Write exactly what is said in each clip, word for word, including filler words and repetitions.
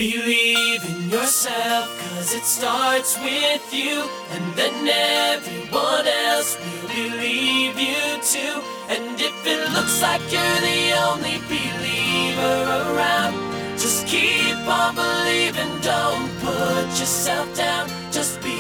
Believe in yourself, cause it starts with you, and then everyone else will believe you too. And if it looks like you're the only believer around, just keep on believing, don't put yourself down, just believe.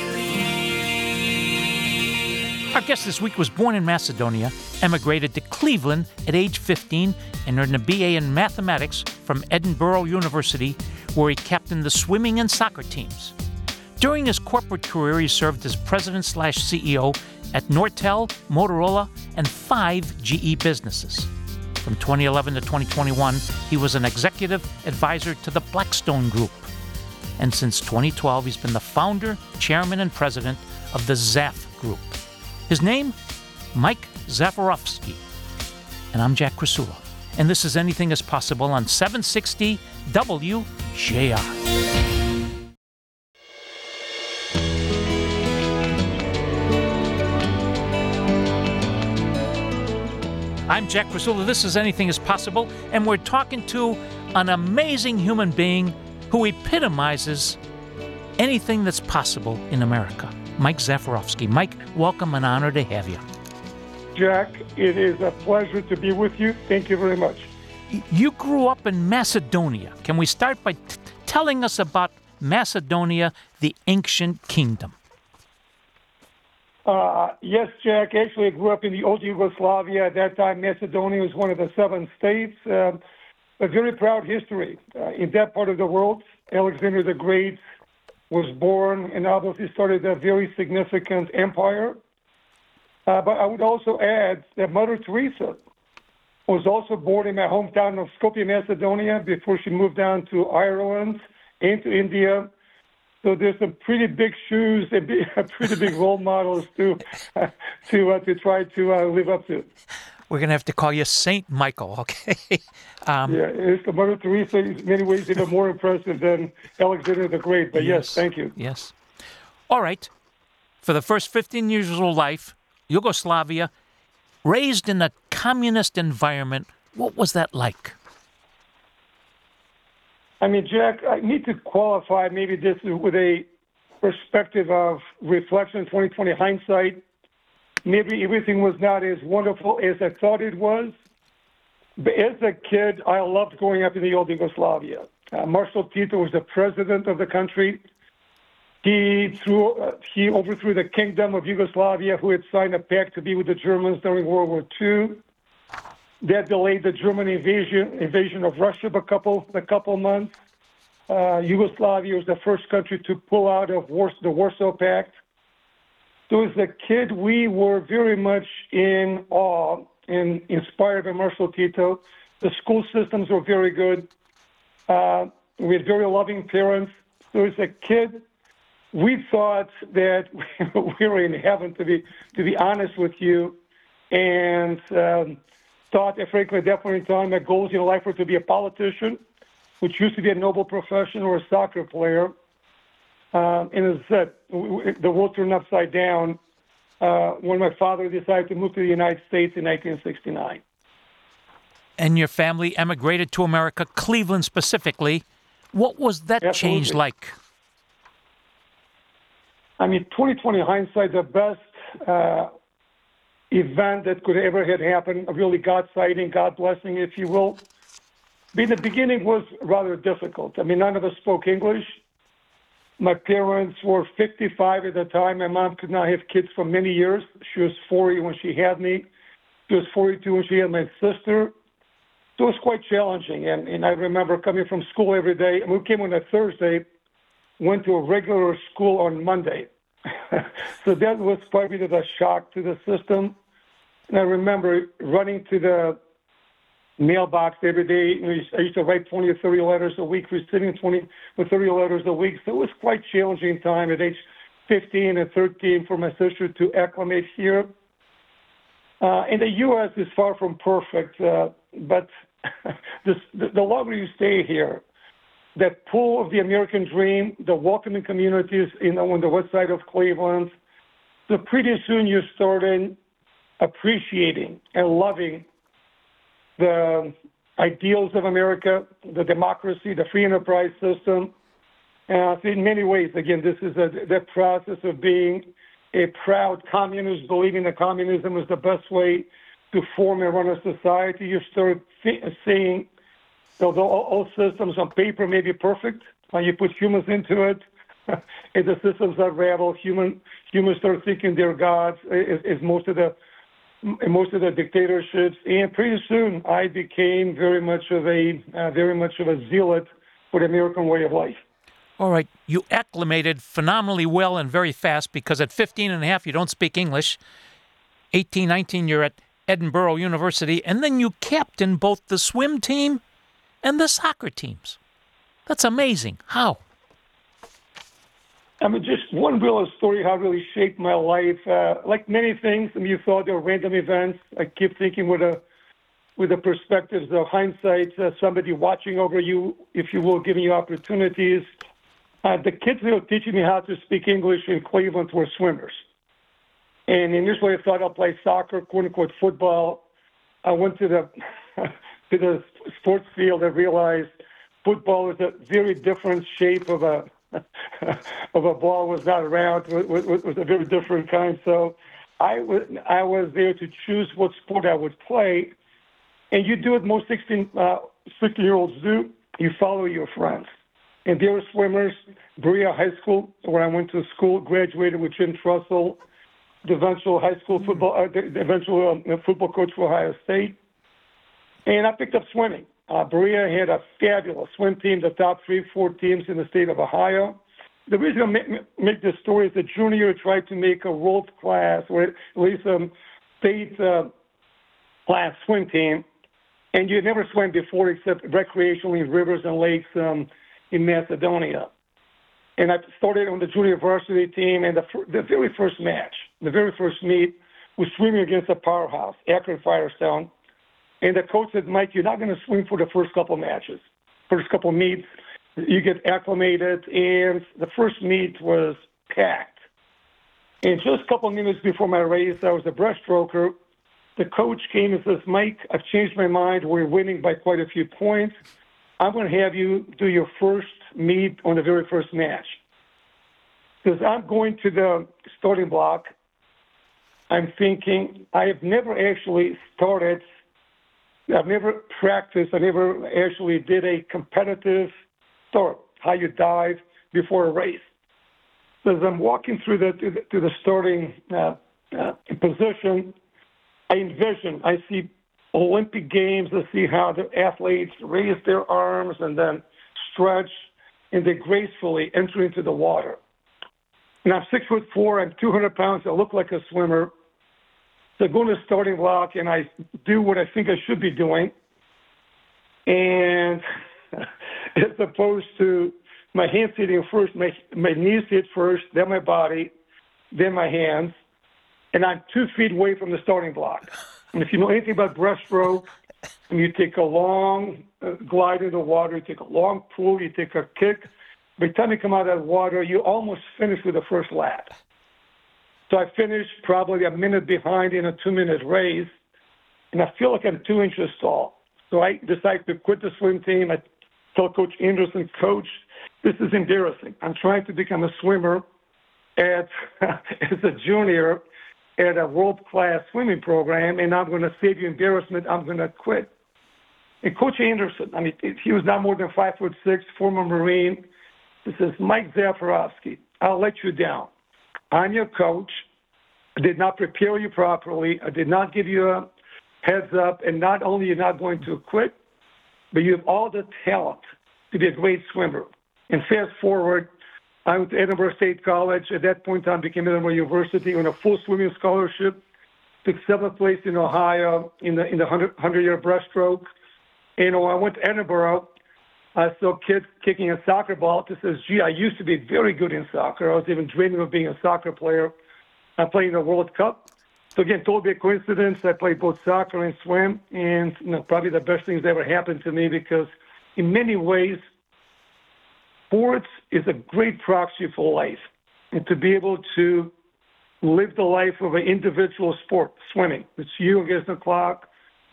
Our guest this week was born in Macedonia, emigrated to Cleveland at age fifteen, and earned a B A in mathematics from Edinburgh University, where he captained the swimming and soccer teams. During his corporate career, he served as president slash C E O at Nortel, Motorola, and five G E businesses. From twenty eleven to twenty twenty-one, he was an executive advisor to the Blackstone Group. And since twenty twelve, he's been the founder, chairman, and president of the Zaff Group. His name? Mike Zafirovsky. And I'm Jack Krasula. And this is Anything is Possible on seven sixty W J R. I'm Jack Krasula. This is Anything is Possible, and we're talking to an amazing human being who epitomizes anything that's possible in America. Mike Zafirovsky. Mike, welcome, and honor to have you. Jack, it is a pleasure to be with you. Thank you very much. You grew up in Macedonia. Can we start by t- telling us about Macedonia, the ancient kingdom? Uh, yes, Jack. Actually, I grew up in the old Yugoslavia. At that time, Macedonia was one of the seven states. Uh, a very proud history. Uh, in that part of the world, Alexander the Great was born and obviously started a very significant empire. Uh, but I would also add that Mother Teresa was also born in my hometown of Skopje, Macedonia, before she moved down to Ireland and to India. So there's some pretty big shoes and pretty big role models to uh, to uh, to try to uh, live up to. We're going to have to call you Saint Michael, okay? um, yeah, it's the Mother Teresa is in many ways even more impressive than Alexander the Great. But yes, yes thank you. Yes. All right. For the first fifteen years of your life, Yugoslavia, raised in a communist environment, what was that like? I mean, Jack, I need to qualify maybe this with a perspective of reflection, twenty twenty hindsight. Maybe everything was not as wonderful as I thought it was. But as a kid, I loved growing up in the old Yugoslavia. Uh, Marshal Tito was the president of the country. He threw, uh, he overthrew the kingdom of Yugoslavia, who had signed a pact to be with the Germans during World War Two. That delayed the German invasion invasion of Russia a couple a couple months. Uh, Yugoslavia was the first country to pull out of Wars- the Warsaw Pact. So as a kid, we were very much in awe and inspired by Marshal Tito. The school systems were very good. Uh, we had very loving parents. So as a kid, we thought that we were in heaven, to be to be honest with you, and um, thought that, frankly, at that point in time, my goals in life were to be a politician, which used to be a noble profession, or a soccer player. Uh, and as I said, the world turned upside down uh, when my father decided to move to the United States in nineteen sixty-nine. And your family emigrated to America, Cleveland specifically. What was that Absolutely. change like? I mean, twenty twenty hindsight, the best uh, event that could ever have happened, a really God sighting, God blessing, if you will. But in the beginning was rather difficult. I mean, none of us spoke English. My parents were fifty-five at the time. My mom could not have kids for many years. She was forty when she had me. She was forty-two when she had my sister. So it was quite challenging. And, and I remember coming from school every day. And we came on a Thursday, went to a regular school on Monday. So that was probably the shock to the system. And I remember running to the mailbox every day. I used to write twenty or thirty letters a week, receiving twenty or thirty letters a week. So it was quite challenging time at age fifteen and thirteen for my sister to acclimate here. Uh, and the U S is far from perfect, uh, but this, the, the longer you stay here, that pull of the American dream, the welcoming communities in, on the west side of Cleveland, so pretty soon you start in appreciating and loving the ideals of America, the democracy, the free enterprise system. Uh, so in many ways, again, this is a, the process of being a proud communist, believing that communism is the best way to form and run a society. You start th- seeing, although all, all systems on paper may be perfect, when you put humans into it, and the systems unravel, human, humans start thinking they're gods, is, is most of the most of the dictatorships, and pretty soon I became very much of a uh, very much of a zealot for the American way of life. All right, you acclimated phenomenally well and very fast because at fifteen and a half you don't speak English. eighteen, nineteen you're at Edinburgh University, and then you captain both the swim team and the soccer teams. That's amazing. How? I mean, just one real story how it really shaped my life. Uh, like many things, I mean, you thought they were random events. I keep thinking with a with the perspectives of hindsight, uh, somebody watching over you, if you will, giving you opportunities. Uh, the kids that were teaching me how to speak English in Cleveland were swimmers. And initially I thought I'd play soccer, quote unquote football. I went to the to the sports field and realized football is a very different shape of a of a ball, was not round, was, was, was a very different kind. So I was, I was there to choose what sport I would play. And you do what most sixteen, uh, sixteen-year-olds do. You follow your friends. And they were swimmers. Berea High School, where I went to school, graduated with Jim Trussell, the eventual high school football, uh, the eventual um, football coach for Ohio State. And I picked up swimming. Uh, Berea had a fabulous swim team, the top three, four teams in the state of Ohio. The reason I make, make this story is the junior year tried to make a world-class, or at least a state-class uh, swim team, and you never swam before except recreationally in rivers and lakes um, in Macedonia. And I started on the junior varsity team, and the, the very first match, the very first meet, was swimming against a powerhouse, Akron Firestone. And the coach said, Mike, you're not going to swim for the first couple matches, first couple meets. You get acclimated, and the first meet was packed. And just a couple minutes before my race, I was a breaststroker. The coach came and says, Mike, I've changed my mind. We're winning by quite a few points. I'm going to have you do your first meet on the very first match. Because I'm going to the starting block, I'm thinking, I have never actually started, I've never practiced, I never actually did a competitive start, how you dive before a race. So as I'm walking through the, to the, to the starting uh, uh, position, I envision, I see Olympic Games, I see how the athletes raise their arms and then stretch, and they gracefully enter into the water. And I'm six foot four, I'm two hundred pounds, I look like a swimmer. So I go to the starting block and I do what I think I should be doing. And as opposed to my hands hitting first, my, my knees hit first, then my body, then my hands. And I'm two feet away from the starting block. And if you know anything about breaststroke, and you take a long uh, glide in the water, you take a long pull, you take a kick. By the time you come out of that water, you almost finish with the first lap. So I finished probably a minute behind in a two-minute race, and I feel like I'm two inches tall. So I decided to quit the swim team. I tell Coach Anderson, Coach, this is embarrassing. I'm trying to become a swimmer at as a junior at a world-class swimming program, and I'm going to save you embarrassment. I'm going to quit. And Coach Anderson, I mean, he was not more than five foot six, former Marine. He says, Mike Zafarowski, I'll let you down. I'm your coach. I did not prepare you properly. I did not give you a heads up. And not only you're not going to quit, but you have all the talent to be a great swimmer. And fast forward, I went to Edinburgh State College. At that point in time, became Edinburgh University on a full swimming scholarship. Took seventh place in Ohio in the in the hundred-year breaststroke. And when I went to Edinburgh, I saw kids kicking a soccer ball. It says, gee, I used to be very good in soccer. I was even dreaming of being a soccer player. I played in the World Cup. So again, totally a coincidence. I played both soccer and swim. And you know, probably the best things that ever happened to me because in many ways, sports is a great proxy for life. And to be able to live the life of an individual sport, swimming. It's you against the clock.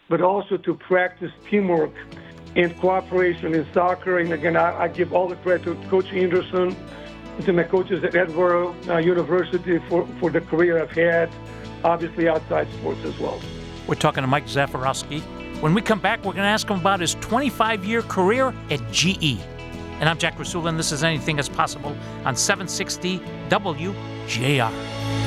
but also to practice teamwork and cooperation in soccer. And again, I, I give all the credit to Coach Anderson and to my coaches at Edinburgh uh, University for, for the career I've had, obviously outside sports as well. We're talking to Mike Zafirofsky. When we come back, we're going to ask him about his twenty-five-year career at G E. And I'm Jack Rasula, and this is Anything Is Possible on seven sixty W J R.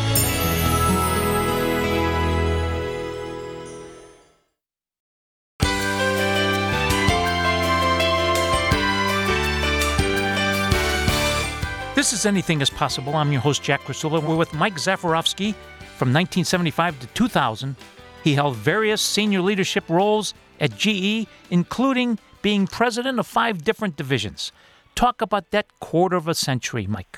This is Anything Is Possible. I'm your host, Jack Rasula. We're with Mike Zafirofsky. From nineteen seventy-five to two thousand, he held various senior leadership roles at G E, including being president of five different divisions. Talk about that quarter of a century, Mike.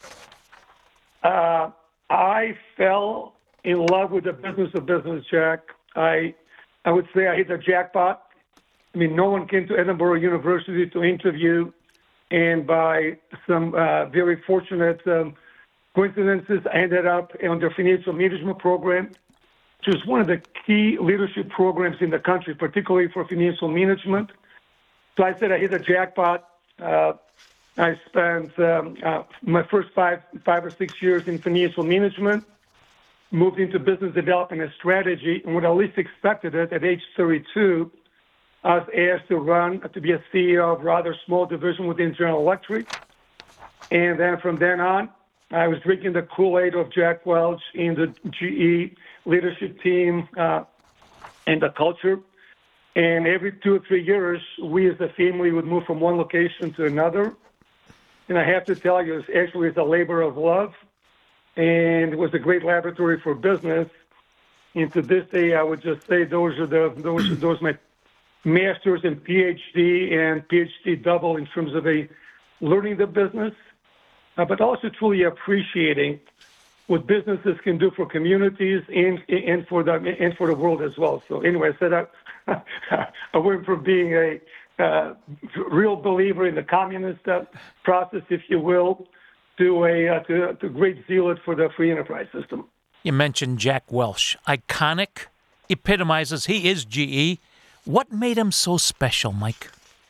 Uh, I fell in love with the business of business, Jack. I, I would say I hit the jackpot. I mean, no one came to Edinburgh University to interview, and by some uh, very fortunate um, coincidences, I ended up on the financial management program, which is one of the key leadership programs in the country, particularly for financial management. So I said I hit the jackpot. Uh, I spent um, uh, my first five, five or six years in financial management, moved into business development and strategy, and when I least expected it, at age thirty-two, I was asked to run, to be a C E O of a rather small division within General Electric. And then from then on, I was drinking the Kool-Aid of Jack Welch in the G E leadership team uh, and the culture. And every two or three years, we as a family would move from one location to another. And I have to tell you, it's actually it's a labor of love. And it was a great laboratory for business. And to this day, I would just say those are the those those are my master's and PhD and PhD double in terms of a learning the business, uh, but also truly appreciating what businesses can do for communities and and for the and for the world as well. So anyway, I said I, I went from being a uh, real believer in the communist uh, process, if you will, to a uh, to, to great zealot for the free enterprise system. You mentioned Jack Welch, iconic, epitomizes. He is G E. What made him so special, Mike?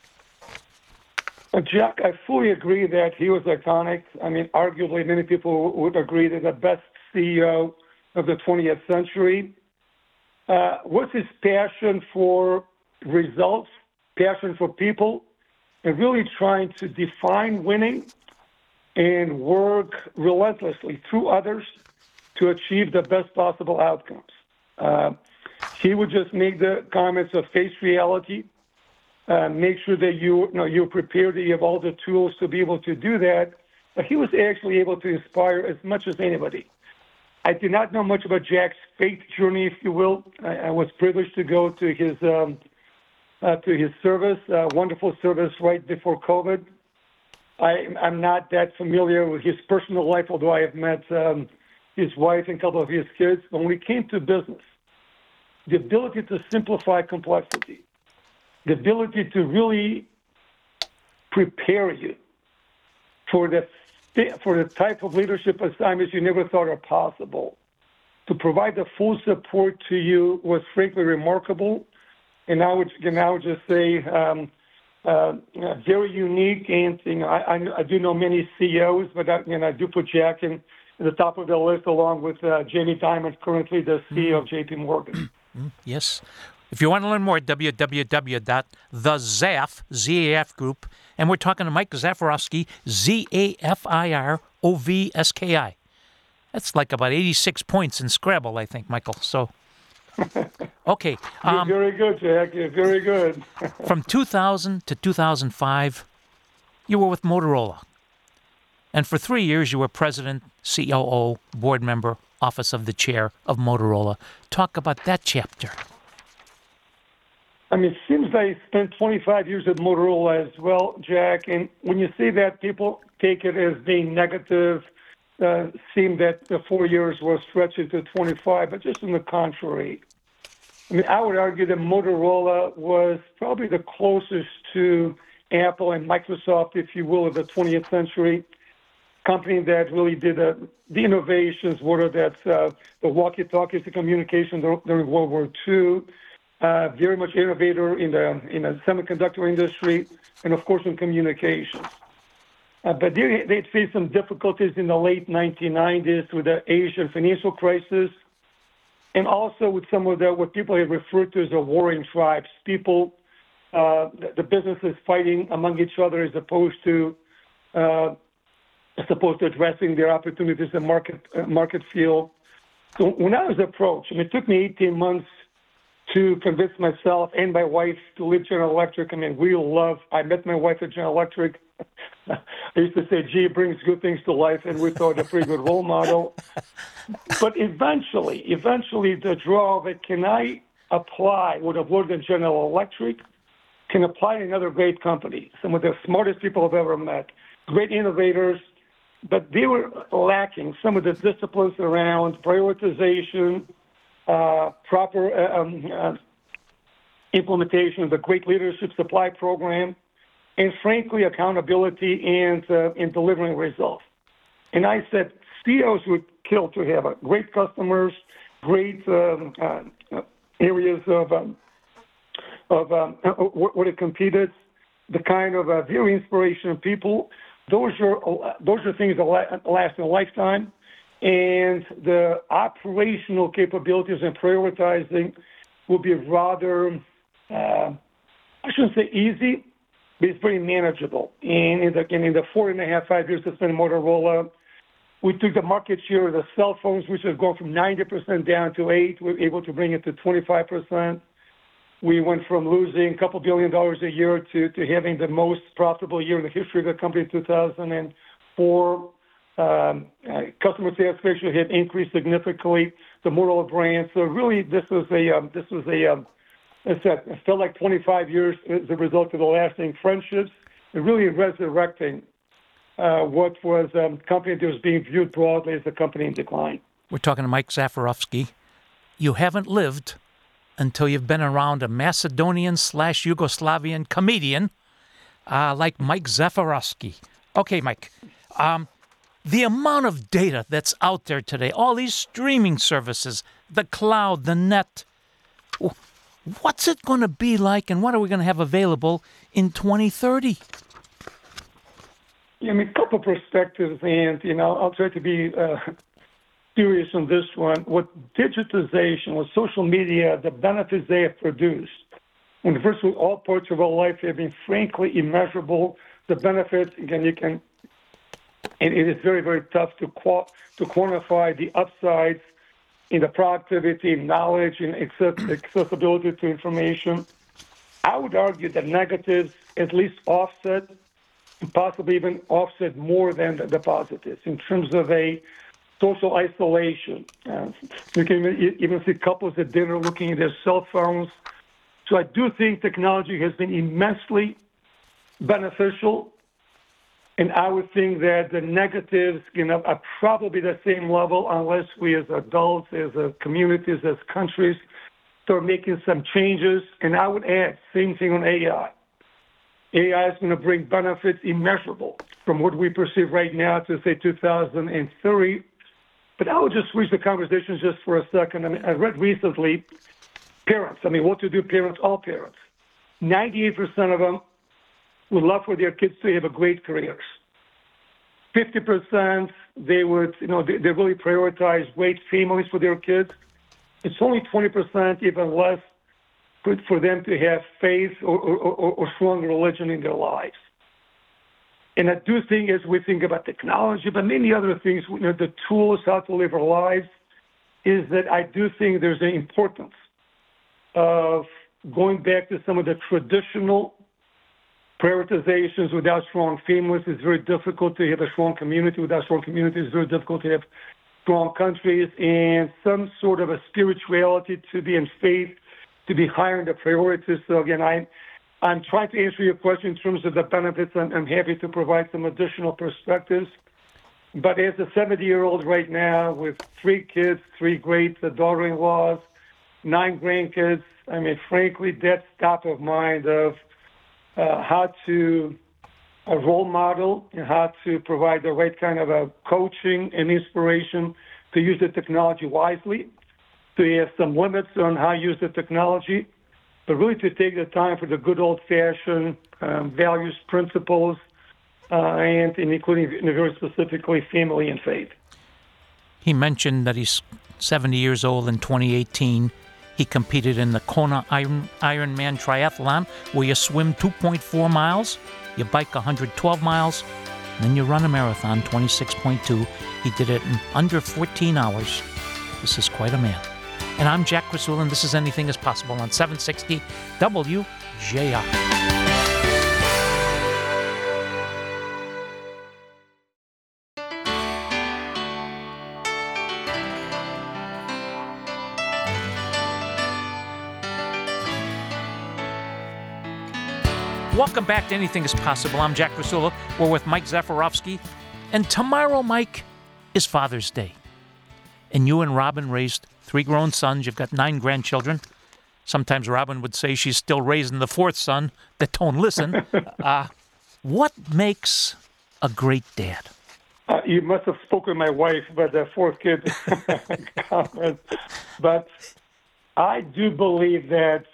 Uh, Jack, I fully agree that he was iconic. I mean, arguably, many people would agree that the best C E O of the twentieth century uh, was his passion for results, passion for people, and really trying to define winning and work relentlessly through others to achieve the best possible outcomes. Uh, he would just make the comments of face reality, uh, make sure that you, you know, you're prepared, that you have all the tools to be able to do that. But he was actually able to inspire as much as anybody. I did not know much about Jack's faith journey, if you will. I, I was privileged to go to his um, uh, to his service, uh, wonderful service right before COVID. I, I'm not that familiar with his personal life, although I have met um, his wife and a couple of his kids. But when we came to business, the ability to simplify complexity, the ability to really prepare you for the for the type of leadership assignments you never thought are possible, to provide the full support to you was frankly remarkable. And I would, and I would just say um, uh, very unique. And you know, I, I, I do know many C E Os, but I, you know, I do put Jack in at the top of the list, along with uh, Jamie Dimon, currently the C E O of J P Morgan. Yes. If you want to learn more, w w w dot the zaf, Z A F Group. And we're talking to Mike Zafirofsky, Z A F I R O V S K I. That's like about eighty-six points in Scrabble, I think, Michael. So, okay. Um, You're very good, Jack. You're very good. From two thousand to two thousand five, you were with Motorola. And for three years, you were president, C O O, board member, office of the chair of Motorola. Talk about that chapter. I mean, it seems I spent twenty-five years at Motorola as well, Jack. And when you say that, people take it as being negative, uh, seem that the four years was stretched into twenty-five, but just on the contrary. I mean, I would argue that Motorola was probably the closest to Apple and Microsoft, if you will, of the twentieth century. Company that really did uh, the innovations, whether that's uh, the walkie-talkies, the communication during World War Two, uh, very much innovator in the in the semiconductor industry, and of course in communications. Uh, but they they faced some difficulties in the late nineteen nineties with the Asian financial crisis, and also with some of the what people have referred to as the warring tribes. People, uh, the, the businesses fighting among each other as opposed to uh, as opposed to addressing their opportunities in market uh, market field. So when I was approached, I mean, it took me eighteen months to convince myself and my wife to leave General Electric. I mean, we love, I met my wife at General Electric. I used to say, gee, it brings good things to life, and we thought a pretty good role model. But eventually, eventually the draw of it, can I apply what I've learned in General Electric, can apply in another great company, some of the smartest people I've ever met, great innovators, but they were lacking some of the disciplines around prioritization, uh, proper uh, um, uh, implementation of the great leadership supply program, and frankly, accountability and uh, in delivering results. And I said, C E Os would kill to have a great customers, great um, uh, areas of um, of um, what it competed, the kind of uh, very inspirational people. Those are those are things that last a lifetime, and the operational capabilities and prioritizing will be rather, uh, I shouldn't say easy, but it's very manageable. And in the, in the four and a half, five years it's been Motorola, we took the market share of the cell phones, which has gone from ninety percent down to eight. We were able to bring it to twenty-five percent. We went from losing a couple billion dollars a year to, to having the most profitable year in the history of the company in two thousand four. Um, uh, customer satisfaction had increased significantly. The Motorola brand. So really, this was a um, this was a um, I said, it felt like twenty-five years as a result of the lasting friendships and really resurrecting uh, what was a um, company that was being viewed broadly as a company in decline. We're talking to Mike Zafirovsky. You haven't lived until you've been around a Macedonian slash Yugoslavian comedian uh, like Mike Zafirovsky. Okay, Mike, um, the amount of data that's out there today, all these streaming services, the cloud, the net, what's it going to be like and what are we going to have available in twenty thirty? Yeah, I mean, a couple of perspectives, and, you know, I'll try to be uh, serious on this one. What digitization, what social media, the benefits they have produced, in virtually all parts of our life have been frankly immeasurable. The benefits, again, you can, and it is very, very tough to qual- to quantify the upsides in the productivity, knowledge, and access- accessibility to information. I would argue that negatives at least offset, and possibly even offset more than the, the positives in terms of a social isolation. Uh, you can even see couples at dinner looking at their cell phones. So I do think technology has been immensely beneficial, and I would think that the negatives, you know, are probably the same level unless we as adults, as a communities, as countries, start making some changes. And I would add, same thing on A I. A I is going to bring benefits immeasurable from what we perceive right now to, say, two thousand thirty. But I would just switch the conversation just for a second. I mean, I read recently, parents, I mean, what to do parents, all parents. ninety-eight percent of them would love for their kids to have a great careers. fifty percent, they would, you know, they, they really prioritize great families for their kids. It's only twenty percent, even less, good for them to have faith or, or, or, or strong religion in their lives. And I do think as we think about technology, but many other things, you know, the tools, how to live our lives, is that I do think there's an importance of going back to some of the traditional prioritizations. Without strong families, it's very difficult to have a strong community. Without strong communities, it's very difficult to have strong countries, and some sort of a spirituality to be in faith, to be higher in the priorities. So again, I, I'm trying to answer your question in terms of the benefits. I'm, I'm happy to provide some additional perspectives. But as a seventy-year-old right now with three kids, three great daughter-in-laws, nine grandkids, I mean, frankly, that's top of mind of uh, how to a role model and how to provide the right kind of a coaching and inspiration to use the technology wisely, to have some limits on how to use the technology, but really to take the time for the good old-fashioned um, values, principles, uh, and, and including very specifically family and faith. He mentioned that he's seventy years old in twenty eighteen. He competed in the Kona Iron, Ironman Triathlon, where you swim two point four miles, you bike one hundred twelve miles, and then you run a marathon, twenty-six point two. He did it in under fourteen hours. This is quite a man. And I'm Jack Krasula, and this is Anything is Possible on seven sixty W J R. Welcome back to Anything is Possible. I'm Jack Krasula. We're with Mike Zafirovsky. And tomorrow, Mike, is Father's Day. And you and Robin raised three grown sons. You've got nine grandchildren. Sometimes Robin would say she's still raising the fourth son that don't listen. uh, what makes a great dad? Uh, you must have spoken to my wife about the fourth kid comment. But I do believe that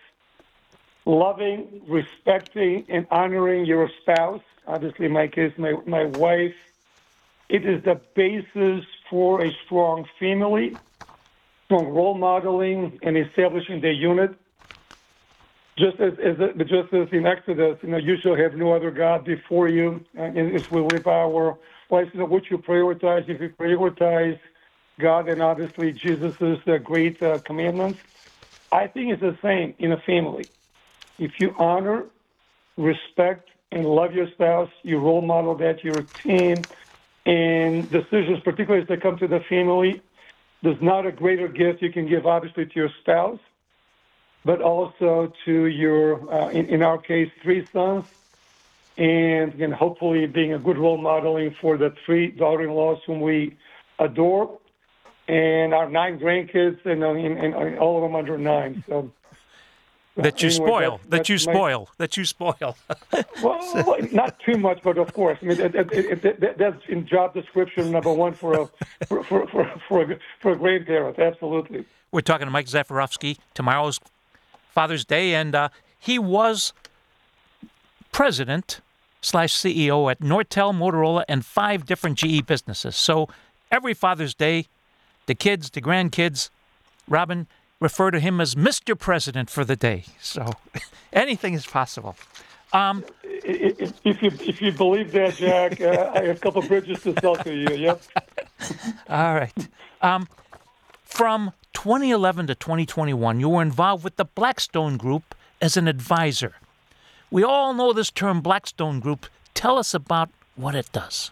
loving, respecting, and honoring your spouse, obviously in my case, my, my wife, it is the basis for a strong family, strong role modeling, and establishing the unit. Just as, as just as in Exodus, you know, you shall have no other God before you. And as we live our lives, you know, what you prioritize, if you prioritize God and obviously Jesus' uh, great uh, commandments, I think it's the same in a family. If you honor, respect, and love your spouse, you role model that to your team, and decisions, particularly as they come to the family, there's not a greater gift you can give, obviously, to your spouse, but also to your, uh, in, in our case, three sons, and again, hopefully being a good role modeling for the three daughter-in-laws whom we adore, and our nine grandkids, and, uh, and, and all of them under nine. So. That you Anyway, spoil, that's, that that's you my, spoil, that you spoil. well, not too much, but of course. I mean, it, it, it, it, that's in job description number one for a for for for, for, a, for a grandparent. Absolutely. We're talking to Mike Zafirovsky. Tomorrow's Father's Day, and uh, he was president slash C E O at Nortel, Motorola, and five different G E businesses. So every Father's Day, the kids, the grandkids, Robin, refer to him as Mister President for the day. So anything is possible. Um, if, if you if you believe that, Jack, uh, I have a couple bridges to sell to you. Yep. All right. Um, from twenty eleven to twenty twenty-one, you were involved with the Blackstone Group as an advisor. We all know this term Blackstone Group. Tell us about what it does.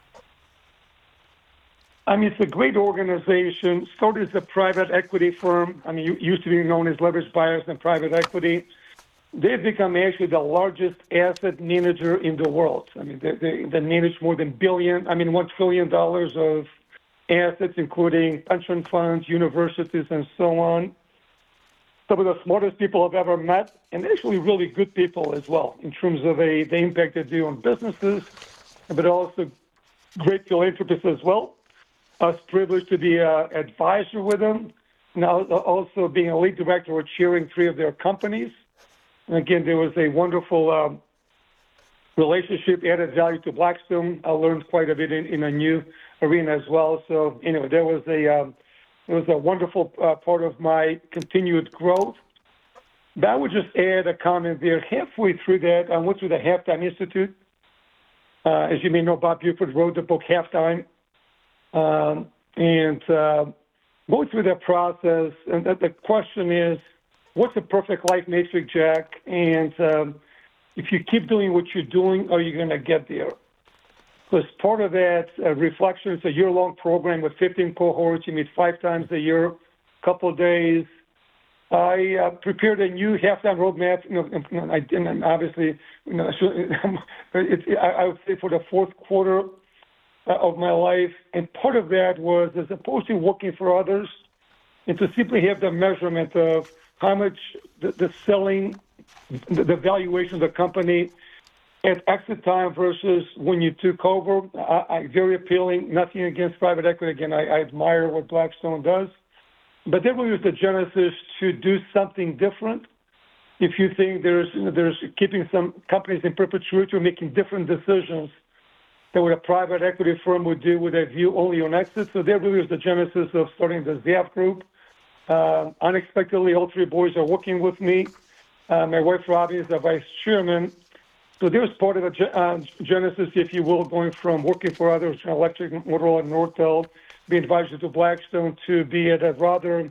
I mean, it's a great organization. Started as a private equity firm. I mean, it used to be known as leveraged buyers and private equity. They've become actually the largest asset manager in the world. I mean, they, they, they manage more than billion, I mean, one trillion dollars of assets, including pension funds, universities, and so on. Some of the smartest people I've ever met, and actually really good people as well, in terms of a, the impact they do on businesses, but also great philanthropists as well. I was privileged to be an advisor with them, now also being a lead director or chairing three of their companies. And again, there was a wonderful um, relationship, added value to Blackstone. I learned quite a bit in, in a new arena as well. So anyway, there was a um, it was a wonderful uh, part of my continued growth. But I would just add a comment there. Halfway through that, I went through the Halftime Institute. Uh, as you may know, Bob Buford wrote the book Halftime. Um, and uh, going through that process, and the, the question is, what's the perfect life matrix, Jack? And um, if you keep doing what you're doing, are you going to get there? Because part of that uh, reflection is a year-long program with fifteen cohorts. You meet five times a year, a couple of days. I uh, prepared a new halftime roadmap. You know, and I didn't, obviously, you know, it's, I, I would say for the fourth quarter of my life, and part of that was, as opposed to working for others, and to simply have the measurement of how much the, the selling, the, the valuation of the company at exit time versus when you took over. I, I, very appealing. Nothing against private equity. Again, I, I admire what Blackstone does, but that really was the genesis to do something different. if you think there's you know, there's keeping some companies in perpetuity or making different decisions than what a private equity firm would do with a view only on exit. So that really was the genesis of starting the Z F Group. Uh, unexpectedly, all three boys are working with me. Uh, my wife, Robbie, is the vice chairman. So there was part of the ge- uh, genesis, if you will, going from working for others, General Electric, Motorola, and Nortel, being advisor to Blackstone, to be at a rather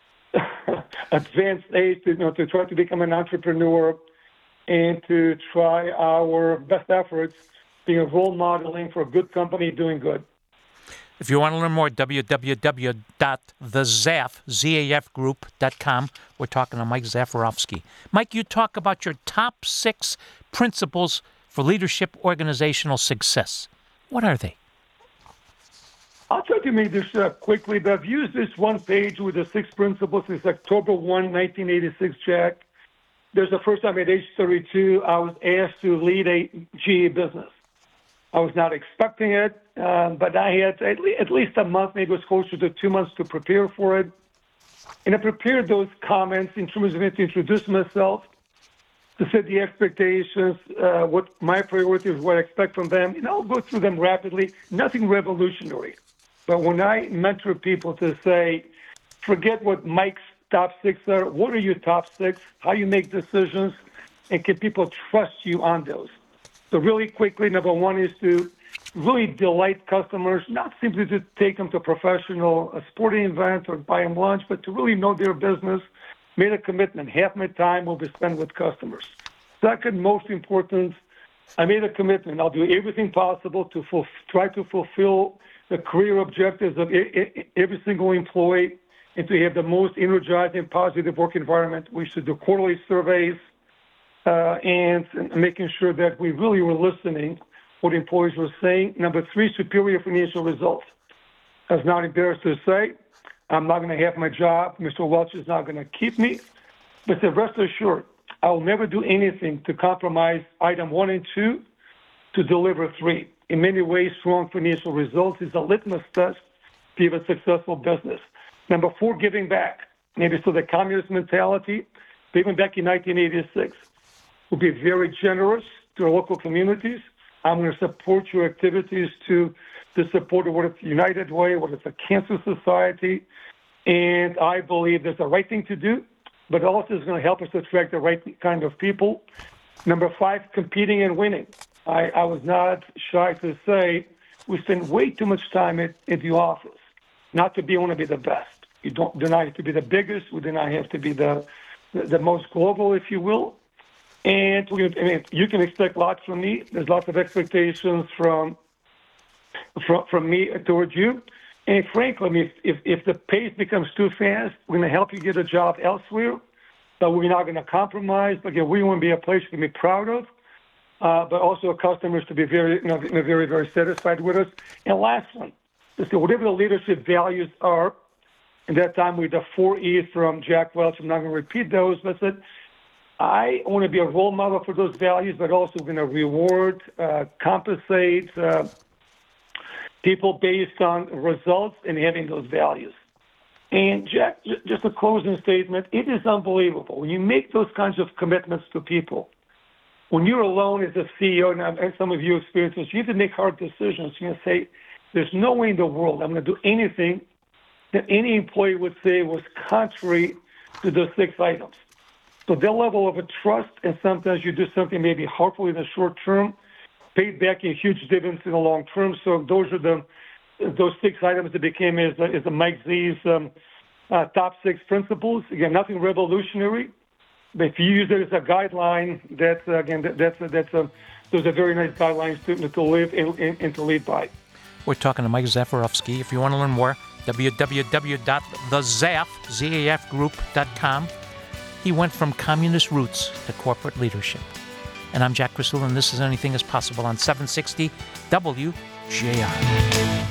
advanced age, to, you know, to try to become an entrepreneur and to try our best efforts, being a role modeling for a good company doing good. If you want to learn more, w w w dot the zaf group dot com. We're talking to Mike Zafirovsky. Mike, you talk about your top six principles for leadership organizational success. What are they? I'll try to make this uh, quickly, but I've used this one page with the six principles since October first, nineteen eighty-six, Jack. There's the first time at age thirty-two, I was asked to lead a G E business. I was not expecting it, um, but I had at, le- at least a month, maybe it was closer to two months to prepare for it. And I prepared those comments in terms of to introduce myself, to set the expectations, uh, what my priorities, what I expect from them, and I'll go through them rapidly. Nothing revolutionary. But when I mentor people to say, forget what Mike's top six are, what are your top six, how you make decisions, and can people trust you on those? So really quickly, number one is to really delight customers, not simply to take them to a professional a sporting event or buy them lunch, but to really know their business, made a commitment. Half my time will be spent with customers. Second, most important, I made a commitment. I'll do everything possible to full, try to fulfill the career objectives of every single employee and to have the most energizing, positive work environment. We should do quarterly surveys uh, and, and making sure that we really were listening what employees were saying. Number three, superior financial results. I was not embarrassed to say, I'm not going to have my job. Mister Welch is not going to keep me. But so rest assured, I will never do anything to compromise item one and two to deliver three. In many ways, strong financial results is a litmus test to have a successful business. Number four, giving back. Maybe so the communist mentality, even back in nineteen eighty-six, will be very generous to our local communities. I'm going to support your activities to the support of what it's United Way, what it's a Cancer Society, and I believe that's the right thing to do, but also is going to help us attract the right kind of people. Number five, competing and winning. I, I was not shy to say we spend way too much time at, at the office, not to be want to be the best. You don't deny to be the biggest. We deny have to be the, the the most global, if you will. And we, I mean, you can expect lots from me. There's lots of expectations from from, from me towards you. And frankly, I mean, if, if if the pace becomes too fast, we're going to help you get a job elsewhere, but we're not going to compromise. Like, we want to be a place you can be proud of. Uh, but also customers to be very, you know, very, very satisfied with us. And last one, so whatever the leadership values are, at that time we had the four E's from Jack Welch. I'm not going to repeat those, but I said, I want to be a role model for those values, but also going to reward, uh, compensate uh, people based on results and having those values. And Jack, just a closing statement, it is unbelievable. When you make those kinds of commitments to people, when you're alone as a C E O, and some of you experience this, you have to make hard decisions. You're going to say, there's no way in the world I'm going to do anything that any employee would say was contrary to those six items. So that level of a trust, and sometimes you do something maybe harmful in the short term, paid back in huge dividends in the long term. So those are the those six items that became as, as the Mike Z's um, uh, top six principles. Again, nothing revolutionary. But if you use it as a guideline, that's, uh, again, that, that's, uh, that's uh, those are very nice guidelines to, to live and, and, and to lead by. We're talking to Mike Zafirovsky. If you want to learn more, w w w dot the zaf group dot com. He went from communist roots to corporate leadership. And I'm Jack Krystal, and this is Anything is Possible on seven sixty W J R.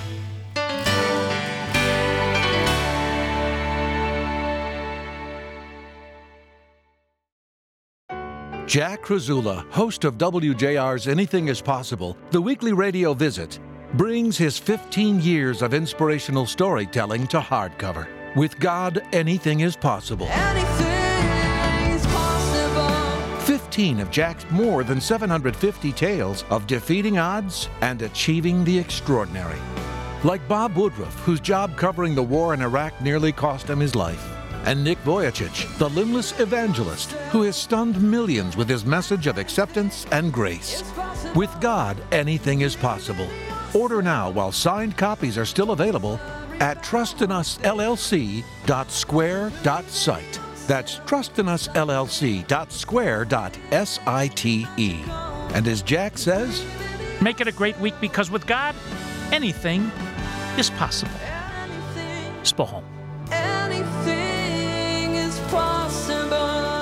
Jack Krasula, host of W J R's Anything is Possible, the weekly radio visit, brings his fifteen years of inspirational storytelling to hardcover. With God, anything is possible. Anything is possible. fifteen of Jack's more than seven hundred fifty tales of defeating odds and achieving the extraordinary. Like Bob Woodruff, whose job covering the war in Iraq nearly cost him his life. And Nick Vujicic, the limbless evangelist who has stunned millions with his message of acceptance and grace. With God, anything is possible. Order now while signed copies are still available at trust in us L L C dot square dot site. That's trust in us L L C dot square dot site. And as Jack says, Make it a great week, because with God, anything is possible. Spohom. Anything is possible.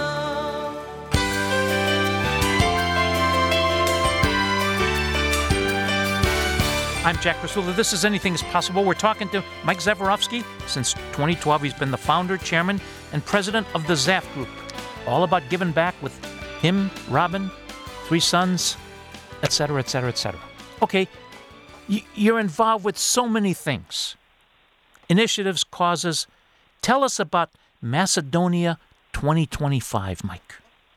I'm Jack Krasula. This is Anything is Possible. We're talking to Mike Zevorovsky. Since twenty twelve, he's been the founder, chairman, and president of the Zaft Group. All about giving back with him, Robin, three sons, et cetera, et cetera, et cetera. Okay, you're involved with so many things. Initiatives, causes. Tell us about Macedonia twenty twenty-five, Mike.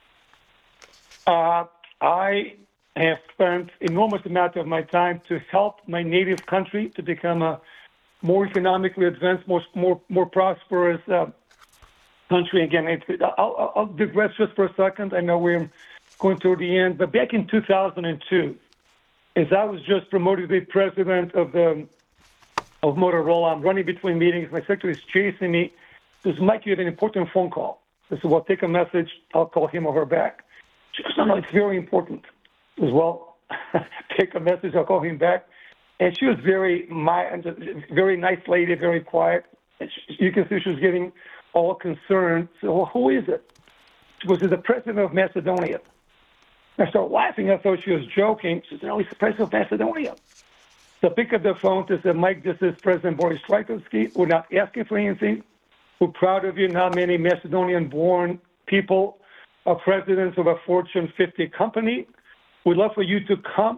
Uh, I have spent enormous amount of my time to help my native country to become a more economically advanced, more more more prosperous uh, country. Again, it's, I'll, I'll digress just for a second. I know we're going toward the end, but back in two thousand two, as I was just promoted to be president of the of Motorola, I'm running between meetings. My secretary is chasing me. Says, Mike, you have an important phone call. I said, well, take a message. I'll call him or her back. She goes, no, no, it's very important. As well, take a message, I'll call him back. And she was very, my, very nice lady, very quiet. And she, you can see she was getting all concerned. So, well, who is it? She goes, it's the president of Macedonia. I started laughing. I thought she was joking. She said, no, he's the president of Macedonia. So I pick up the phone to say, Mike, this is President Boris Trajkovski. We're not asking for anything. We're proud of you. Not many Macedonian-born people are presidents of a Fortune fifty company. We'd love for you to come.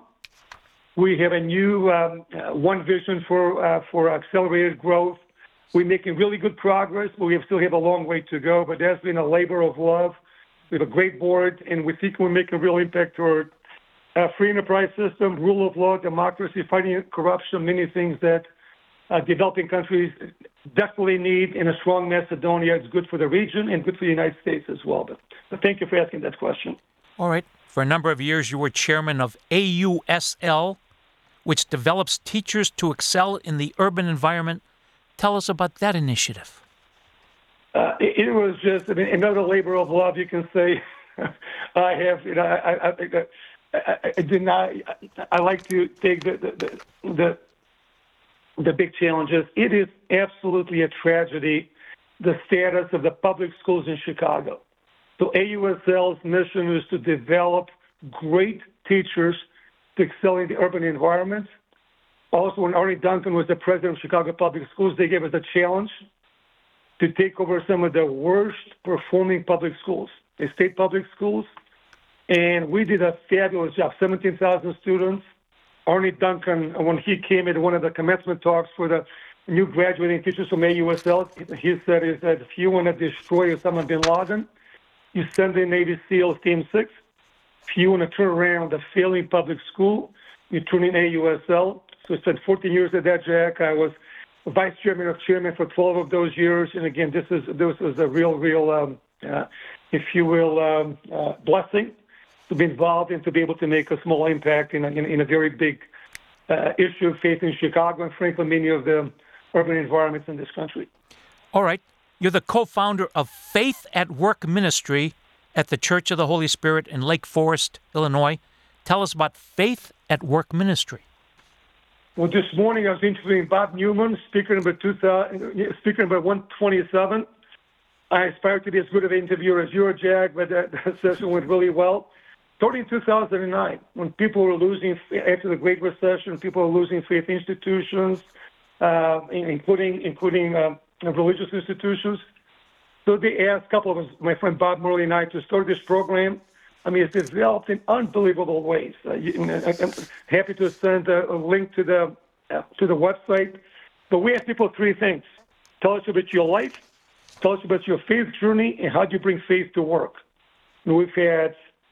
We have a new um, uh, one vision for uh, for accelerated growth. We're making really good progress, but we still have a long way to go. But there's been a labor of love. We have a great board, and we think we're making a real impact toward a free enterprise system, rule of law, democracy, fighting corruption, many things that uh, developing countries definitely need. In a strong Macedonia, it's good for the region and good for the United States as well. But, but thank you for asking that question. All right. For a number of years, you were chairman of A U S L, which develops teachers to excel in the urban environment. Tell us about that initiative. Uh, it, it was just I mean, another labor of love, you can say. I have, you know, I, I, I, I, I did not. I like to take the the, the the big challenges. It is absolutely a tragedy, the status of the public schools in Chicago. So A U S L's mission is to develop great teachers to excel in the urban environment. Also, when Arne Duncan was the president of Chicago Public Schools, they gave us a challenge to take over some of the worst performing public schools, the state public schools. And we did a fabulous job, seventeen thousand students. Arne Duncan, when he came in one of the commencement talks for the new graduating teachers from A U S L, he said is that if you want to destroy Osama bin Laden, you send in Navy SEALs Team six. If you want to turn around a failing public school, you turn in A U S L. So I spent fourteen years at that, Jack. I was vice chairman of chairman for twelve of those years. And again, this is this was a real, real, um, uh, if you will, um, uh, blessing to be involved and to be able to make a small impact in a, in, in a very big uh, issue facing Chicago and frankly many of the urban environments in this country. All right. You're the co-founder of Faith at Work Ministry at the Church of the Holy Spirit in Lake Forest, Illinois. Tell us about Faith at Work Ministry. Well, this morning I was interviewing Bob Newman, speaker number two thousand, speaker number one twenty-seven. I aspire to be as good of an interviewer as you are, Jack, but that, that session went really well. Starting in two thousand nine, when people were losing, after the Great Recession, people were losing faith institutions, uh, including including uh, religious institutions. So they asked a couple of us, my friend Bob Murley and I, to start this program. I mean, it's developed in unbelievable ways. Uh, you, I'm happy to send a, a link to the uh, to the website. But we ask people three things: tell us about your life, tell us about your faith journey, and how do you bring faith to work. And we've had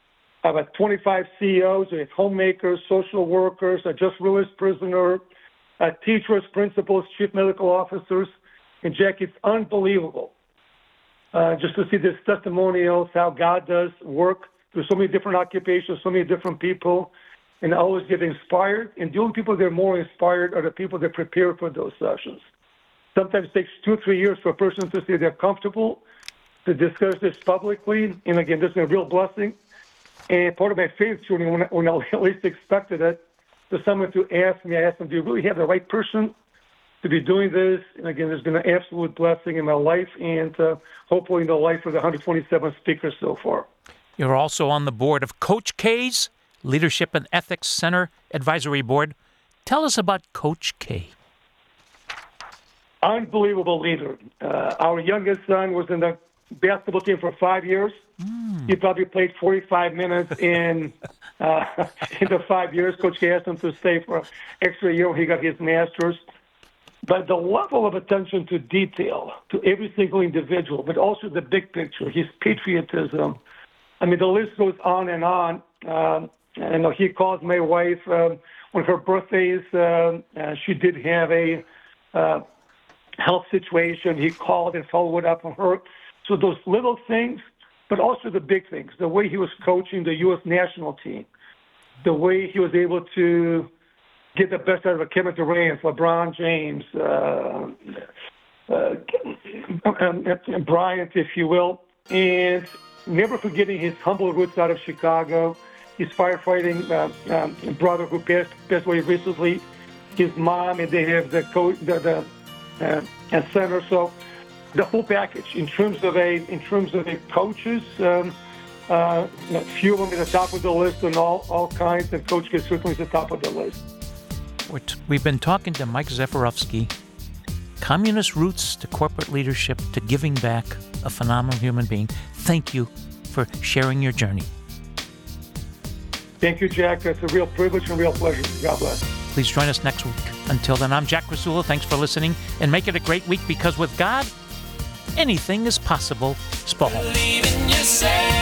about twenty-five C E Os. We have homemakers, social workers, a just released prisoner, uh, teachers, principals, chief medical officers. And Jack, it's unbelievable uh, just to see these testimonials, how God does work through so many different occupations, so many different people, and I always get inspired. And the only people that are more inspired are the people that prepare for those sessions. Sometimes it takes two or three years for a person to say they're comfortable to discuss this publicly. And again, this is a real blessing. And part of my faith journey, when I, when I least expected it, for someone to ask me, I asked them, do you really have the right person to be doing this? And again, there's been an absolute blessing in my life and uh, hopefully in the life of the one hundred twenty-seven speakers so far. You're also on the board of Coach K's Leadership and Ethics Center Advisory Board. Tell us about Coach K. Unbelievable leader. Uh, our youngest son was in the basketball team for five years. Mm. He probably played forty-five minutes in uh, in the five years. Coach K asked him to stay for an extra year when he got his master's. But the level of attention to detail, to every single individual, but also the big picture, his patriotism. I mean, the list goes on and on. Um, and he calls my wife um, on her birthdays. Uh, uh, she did have a uh, health situation. He called and followed up on her. So those little things, but also the big things, the way he was coaching the U S national team, the way he was able to get the best out of Kevin Durant, LeBron James, uh, uh, Bryant, if you will, and never forgetting his humble roots out of Chicago, his firefighting uh, um, brother who passed, passed away recently, his mom, and they have the coach, the, the uh, and center. So the whole package in terms of a in terms of a coaches, um, uh, a few of them at the top of the list, and all all kinds. And Coach K certainly is at the top of the list. We're t- we've been talking to Mike Zefirovsky, communist roots to corporate leadership to giving back, a phenomenal human being. Thank you for sharing your journey. Thank you, Jack. It's a real privilege and a real pleasure. God bless. Please join us next week. Until then, I'm Jack Krasula. Thanks for listening, and make it a great week, because with God, anything is possible. Spahom. Believe in yourself.